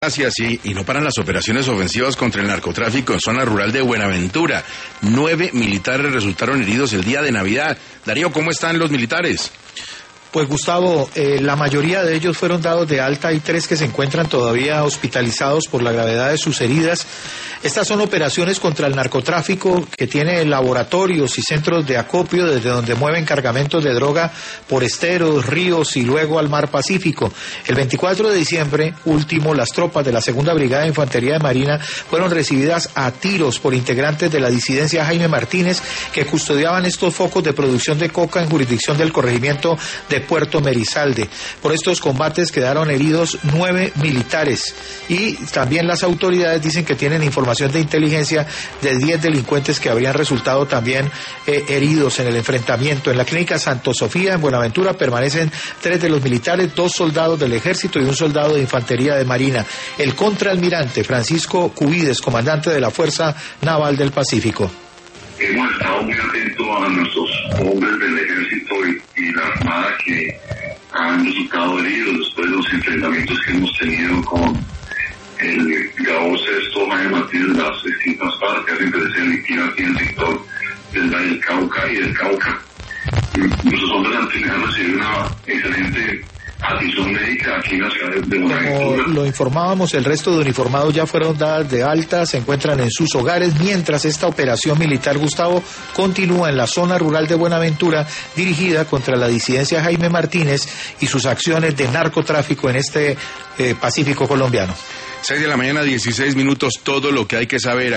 Gracias, sí, y no paran las operaciones ofensivas contra el narcotráfico en zona rural de Buenaventura. 9 militares resultaron heridos el día de Navidad. Darío, ¿cómo están los militares? Pues Gustavo, la mayoría de ellos fueron dados de alta, hay 3 que se encuentran todavía hospitalizados por la gravedad de sus heridas. Estas son operaciones contra el narcotráfico que tiene laboratorios y centros de acopio desde donde mueven cargamentos de droga por esteros, ríos y luego al mar Pacífico. El 24 de diciembre último, las tropas de la Segunda Brigada de Infantería de Marina fueron recibidas a tiros por integrantes de la disidencia Jaime Martínez que custodiaban estos focos de producción de coca en jurisdicción del corregimiento de Puerto Merizalde. Por estos combates quedaron heridos 9 militares y también las autoridades dicen que tienen información de inteligencia de 10 delincuentes que habrían resultado también heridos en el enfrentamiento. En la clínica Santo Sofía en Buenaventura permanecen 3 de los militares, 2 soldados del ejército y un soldado de infantería de marina. El contraalmirante Francisco Cubides, comandante de la Fuerza Naval del Pacífico. Hemos estado muy atentos a nuestros hombres del ejército y la armada que han resultado heridos después de los enfrentamientos que hemos tenido con el Gabo Sexto Jaime Martínez de las distintas partes que hacen presencia delictiva aquí en el sector del Valle del Cauca y del Cauca. Nuestros hombres han recibido una excelente atención médica aquí en la ciudad de Buenaventura. Como lo informábamos, el resto de uniformados ya fueron dadas de alta, se encuentran en sus hogares, mientras esta operación militar, Gustavo, continúa en la zona rural de Buenaventura, dirigida contra la disidencia Jaime Martínez y sus acciones de narcotráfico en este Pacífico colombiano. 6 de la mañana, 16 minutos, todo lo que hay que saber.